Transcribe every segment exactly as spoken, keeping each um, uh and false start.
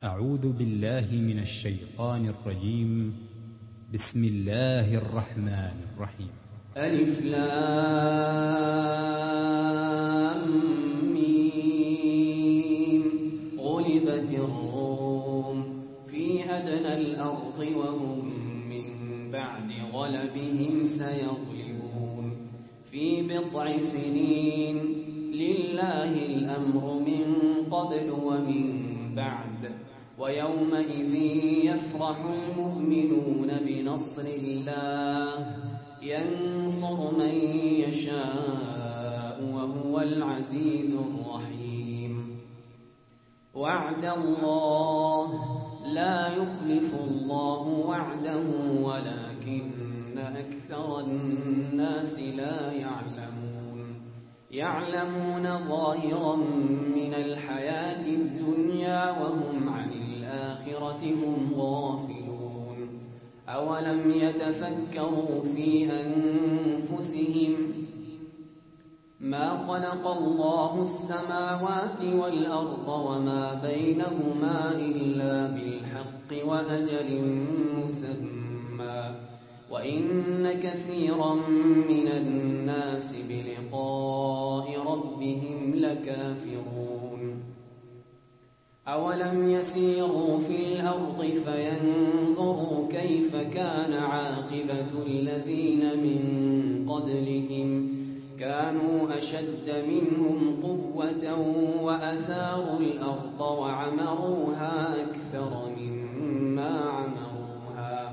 أعوذ بالله من الشيطان الرجيم. بسم الله الرحمن الرحيم. ألف لام ميم. غلبت الروم في أدنى الأرض وهم من بعد غلبهم سيغلبون في بضع سنين. لله الأمر من قبل ومن بعد، ويومئذ يفرح المؤمنون بنصر الله ينصر من يشاء وهو العزيز الرحيم. وعد الله لا يخلف الله وعده ولكن أكثر الناس لا يعلمون. يعلمون ظاهرا من الحياة الدنيا وهم عن الآخرة هم غافلون. أولم يتفكروا في أنفسهم ما خلق الله السماوات والأرض وما بينهما إلا بالحق وأجل مسمى، وإن كثيرا من الناس بلقاء ربهم لكافرون. أولم يسيروا في الأرض فينظروا كيف كان عاقبة الذين من قبلهم كانوا أشد منهم قوة وأثاروا الأرض وعمروها أكثر مما عمروها،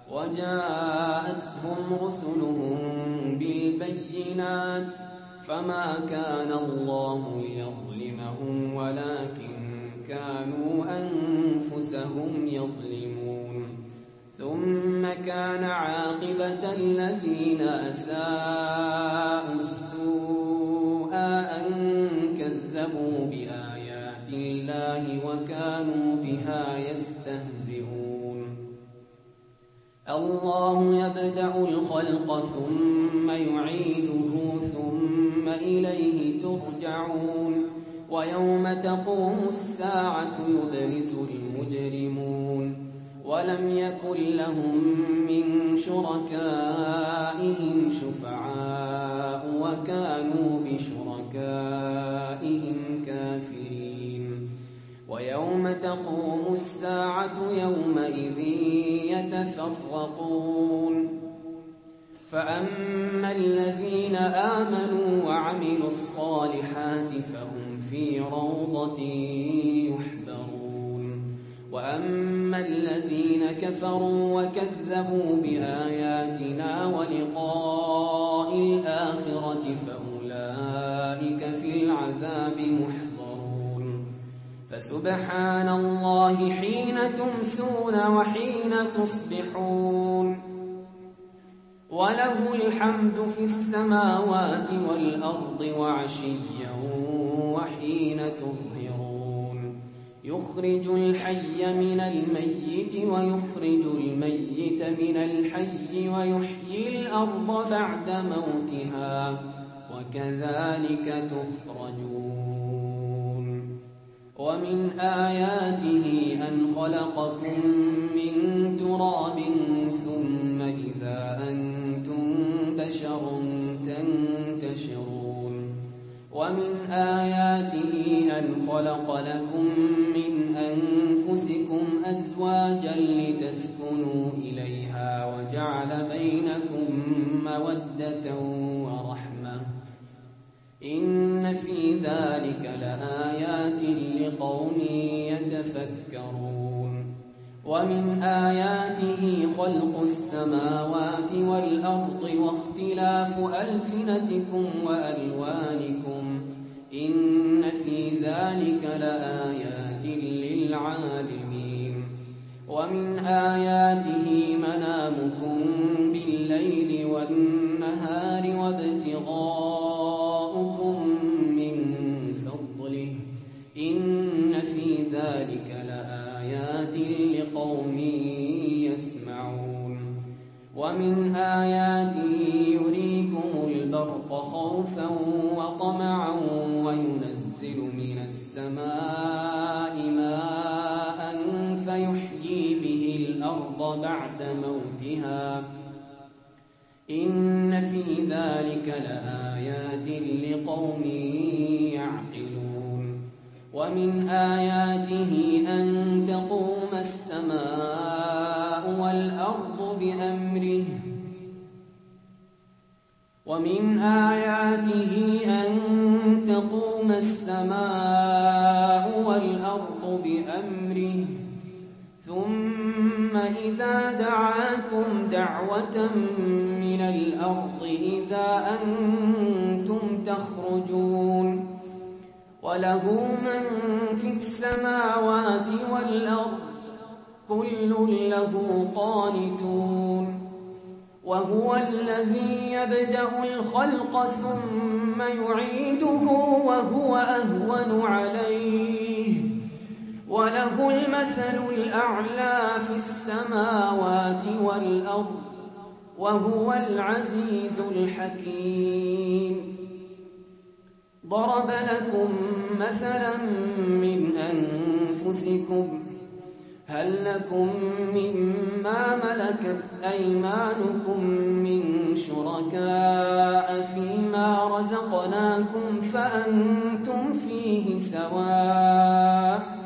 وجاءتهم رسلهم بالبينات فما كان الله ليظلمهم ولكن كانوا أنفسهم يظلمون. ثم كان عاقبة الذين أساءوا السوء أن كذبوا بآيات الله وكانوا بها يستهزئون. الله يبدأ الخلق ثم يعيده ثم إليه ترجعون. ويوم تقوم الساعة يبلس المجرمون ولم يكن لهم من شركائهم شفعاء وكانوا بشركائهم كافرين. ويوم تقوم الساعة يومئذ يتفرقون. فأما الذين آمنوا وعملوا الصالحات فهم في روضة يحبرون. وأما الذين كفروا وكذبوا بآياتنا ولقاء الآخرة فأولئك في العذاب محضرون. فسبحان الله حين تمسون وحين تصبحون، وله الحمد في السماوات والأرض وعشيا وحين تظهرون. يخرج الحي من الميت ويخرج الميت من الحي ويحيي الأرض بعد موتها وكذلك تخرجون. ومن آياته أن خلقكم من تراب ثم إذا أنتم بشر تنتشرون. ومن آياته أن خلق لكم من أنفسكم أزواجا لتسكنوا إليها وجعل بينكم مودة ورحمة، إن في ذلك لآيات لقوم يتفكرون. ومن آياته خلق السماوات والأرض واختلاف ألسنتكم وألوانكم، إن في ذلك لآيات للعالمين. ومن آياته منامكم بالليل والنهار وابتغاؤكم من فضله، إن في ذلك لآيات لقوم يسمعون. ومن آياته يريكم البرق خوفا وطمعا وينزل من السماء ماء الأرض بعد موتها إن في ذلك لآيات لقوم يعقلون ومن آياته أن تقوم السماء والأرض بأمره ومن آياته أن تقوم السماء والأرض بأمره ثم إذا دعاكم دعوة من الأرض إذا أنتم تخرجون وله من في السماوات والأرض كل له قانتون وهو الذي يبدأ الخلق ثم يعيده وهو أهون عليه وله المثل الأعلى في السماوات والأرض وهو العزيز الحكيم ضرب لكم مثلا من أنفسكم هل لكم مما ملكت أيمانكم من شركاء فيما رزقناكم فأنتم فيه سواء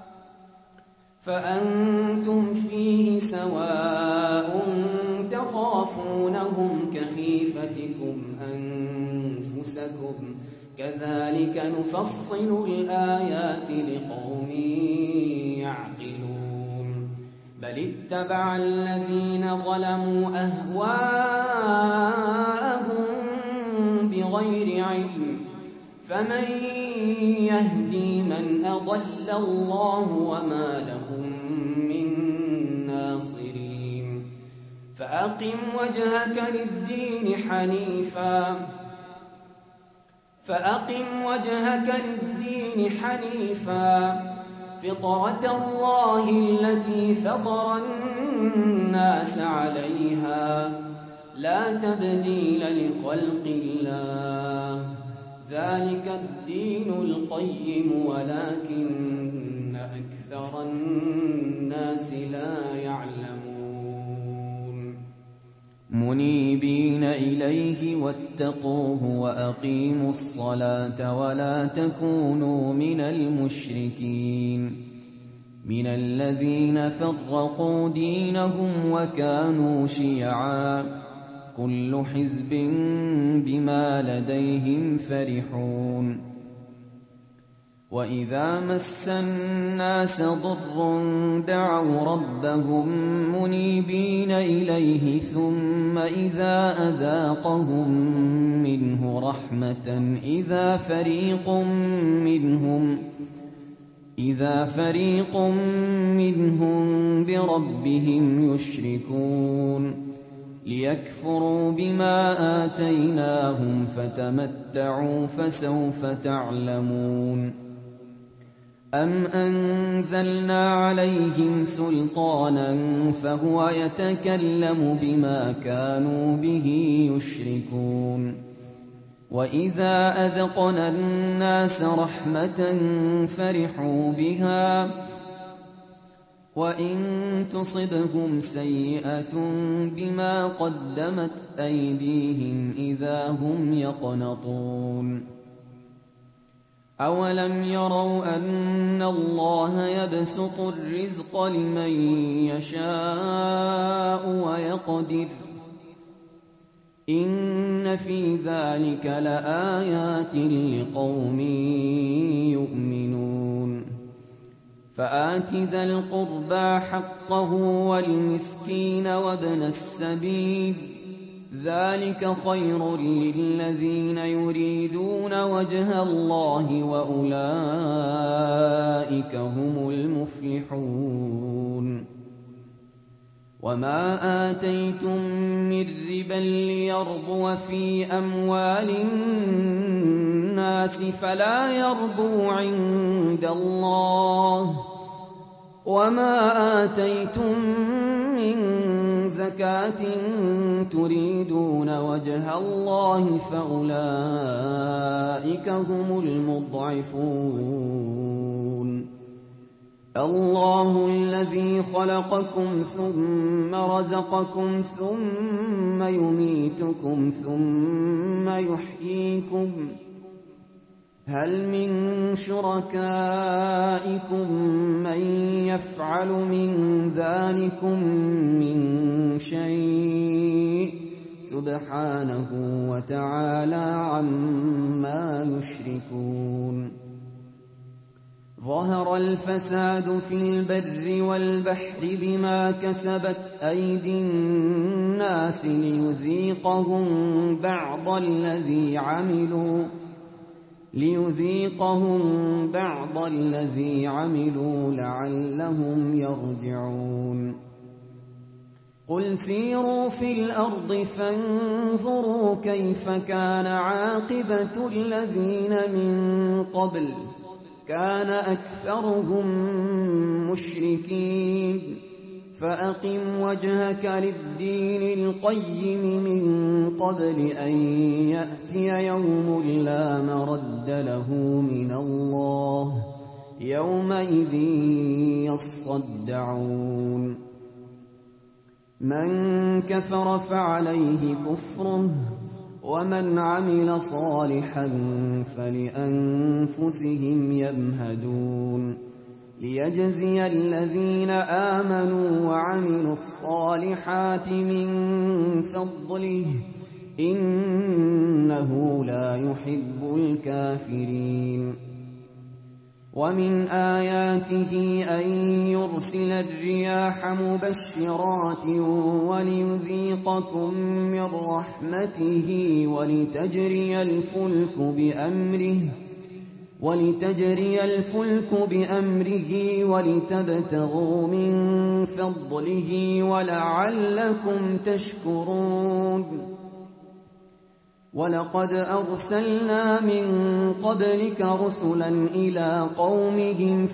فأنتم فيه سواء تخافونهم كخيفتكم أنفسكم كذلك نفصل الآيات لقوم يعقلون بل اتبع الذين ظلموا أهواءهم بغير علم فمن يهدي من أضل الله وما لهم من ناصرين فأقم وجهك للدين حنيفا فأقم وجهك للدين حنيفا فطرة الله التي فطر الناس عليها لا تبديل لخلق الله ذلك الدين القيم ولكن أكثر الناس لا يعلمون منيبين إليه واتقوه وأقيموا الصلاة ولا تكونوا من المشركين من الذين فرقوا دينهم وكانوا شيعا كل حزب بما لديهم فرحون وإذا مس الناس ضر دعوا ربهم منيبين إليه ثم إذا أذاقهم منه رحمة إذا فريق منهم إذا فريق منهم بربهم يشركون ليكفروا بما آتيناهم فتمتعوا فسوف تعلمون أم أنزلنا عليهم سلطانا فهو يتكلم بما كانوا به يشركون وإذا أذقنا الناس رحمة فرحوا بها وإن تصبهم سيئة بما قدمت أيديهم إذا هم يقنطون أولم يروا أن الله يبسط الرزق لمن يشاء ويقدر إن في ذلك لآيات لقوم يؤمنون فآت ذا القربى حقه والمسكين وابن السبيل ذلك خير للذين يريدون وجه الله وأولئك هم المفلحون وما آتيتم من ربا ليربو في أموال الناس فلا يربو عند الله وما آتيتم من زكاة تريدون وجه الله فأولئك هم المضعفون الله الذي خلقكم ثم رزقكم ثم يميتكم ثم يحييكم هل من شركائكم من يفعل من ذلكم من شيء سبحانه وتعالى عما يشركون ظهر الفساد في البر والبحر بما كسبت أيدي الناس ليذيقهم بعض الذي عملوا ليذيقهم بعض الذي عملوا لعلهم يرجعون قل سيروا في الأرض فانظروا كيف كان عاقبة الذين من قبل كان أكثرهم مشركين فأقم وجهك للدين القيم من قبل أن يأتي يوم لا مرد له من الله يومئذ يصدعون من كفر فعليه كفره ومن عمل صالحا فلأنفسهم يمهدون ليجزي الذين آمنوا وعملوا الصالحات من فضله إنه لا يحب الكافرين ومن آياته أن يرسل الرياح مبشرات وليذيقكم من رحمته ولتجري الفلك بأمره ولتجري الفلك بأمره ولتبتغوا من فضله ولعلكم تشكرون ولقد أرسلنا من قبلك رسلا إلى قومهم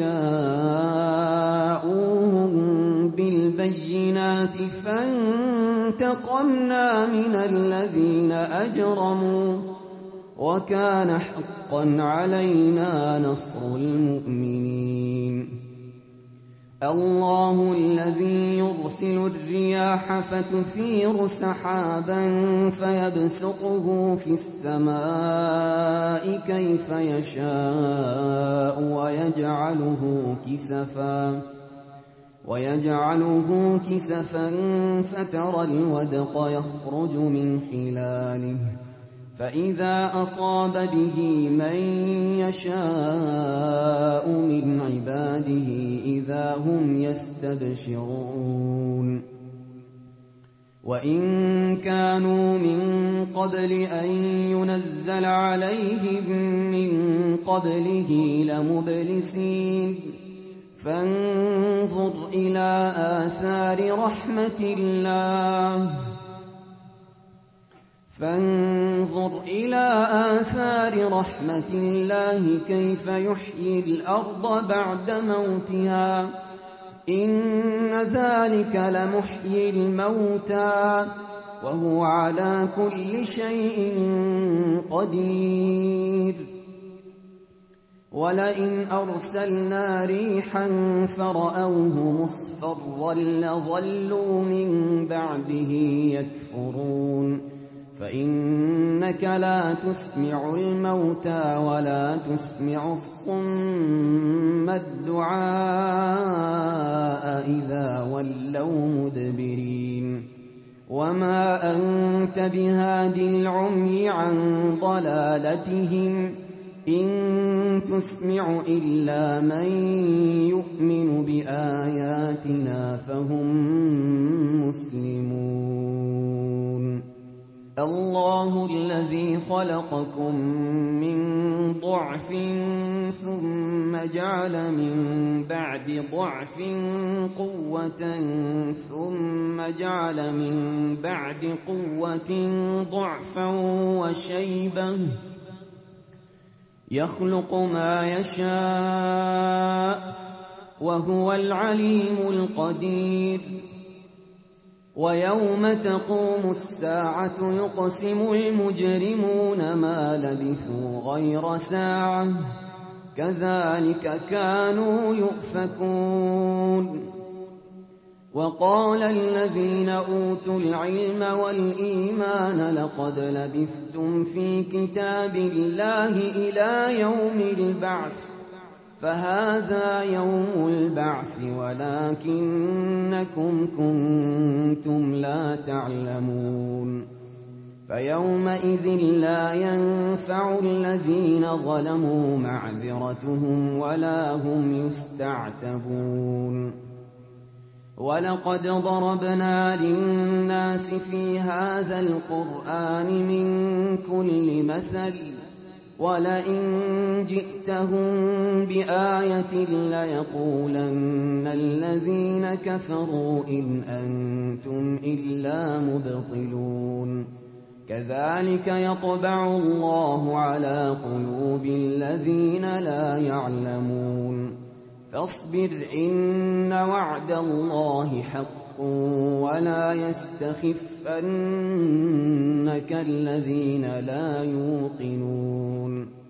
فجاءوهم بالبينات فانتقمنا من الذين أجرموا وكان حقا علينا نصر المؤمنين الله الذي يرسل الرياح فتثير سحابا فيبسطه في السماء كيف يشاء ويجعله كسفا ويجعله كسفا فترى الودق يخرج من خلاله فإذا أصاب به من يشاء من عباده إذا هم يستبشرون وإن كانوا من قبل أن ينزل عليهم من قبله لمبلسين فانظر إلى آثار رحمة الله فانظر إلى آثار رحمة الله كيف يحيي الأرض بعد موتها إن ذلك لمحيي الموتى وهو على كل شيء قدير ولئن أرسلنا ريحا فرأوه مصفرا لظلوا من بعده يكفرون فإنك لا تسمع الموتى ولا تسمع الصم الدعاء إذا ولوا مدبرين وما أنت بهاد العمي عن ضلالتهم إن تسمع إلا من يؤمن بآياتنا فهم مسلمون الله الذي خلقكم من ضعف ثم جعل من بعد ضعف قوة ثم جعل من بعد قوة ضعفا وشيبة يخلق ما يشاء وهو العليم القدير ويوم تقوم الساعة يقسم المجرمون ما لبثوا غير ساعة كذلك كانوا يؤفكون. وقال الذين أوتوا العلم والإيمان لقد لبثتم في كتاب الله إلى يوم البعث فهذا يوم البعث ولكنكم كنتم لا تعلمون. فيومئذ لا ينفع الذين ظلموا معذرتهم ولا هم يستعتبون. ولقد ضربنا للناس في هذا القرآن من كل مثل ولئن جئتهم بآية ليقولن الذين كفروا إن أنتم إلا مبطلون. كذلك يطبع الله على قلوب الذين لا يعلمون. فاصبر إن وعد الله حق ولا يستخفنك الذين لا يوقنون.